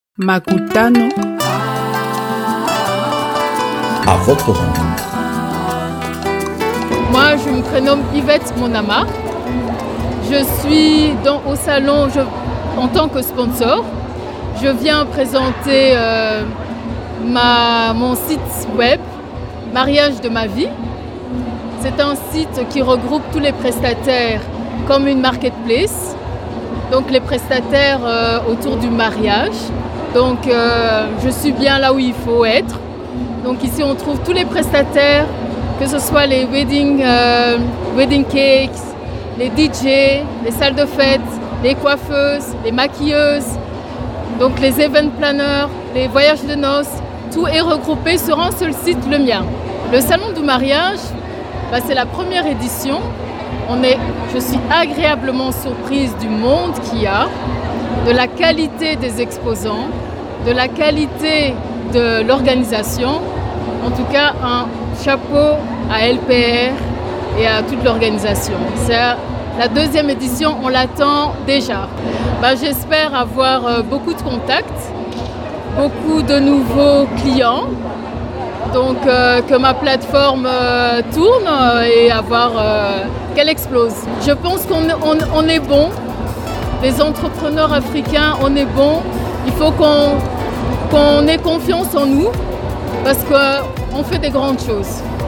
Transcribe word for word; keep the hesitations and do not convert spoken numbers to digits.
Makutano. À votre rencontre. Moi, je me prénomme Yvette Monama. Je suis dans, au salon je, en tant que sponsor. Je viens présenter euh, ma, mon site web, Mariage de ma vie. C'est un site qui regroupe tous les prestataires comme une marketplace. Donc les prestataires euh, autour du mariage. Donc euh, je suis bien là où il faut être. Donc ici on trouve tous les prestataires, que ce soit les wedding, euh, wedding cakes, les D J, les salles de fête, les coiffeuses, les maquilleuses, donc les event planners, les voyages de noces. Tout est regroupé sur un seul site, le mien. Le salon du mariage, bah, c'est la première édition. On est, je suis agréablement surprise du monde qu'il y a, de la qualité des exposants, de la qualité de l'organisation. En tout cas, un chapeau à L P R et à toute l'organisation. C'est la deuxième édition, on l'attend déjà. Bah, j'espère avoir beaucoup de contacts, beaucoup de nouveaux clients. Donc euh, que ma plateforme euh, tourne euh, et avoir euh, qu'elle explose. Je pense qu'on on, on est bon, les entrepreneurs africains, on est bon. Il faut qu'on, qu'on ait confiance en nous parce qu'on fait des grandes choses.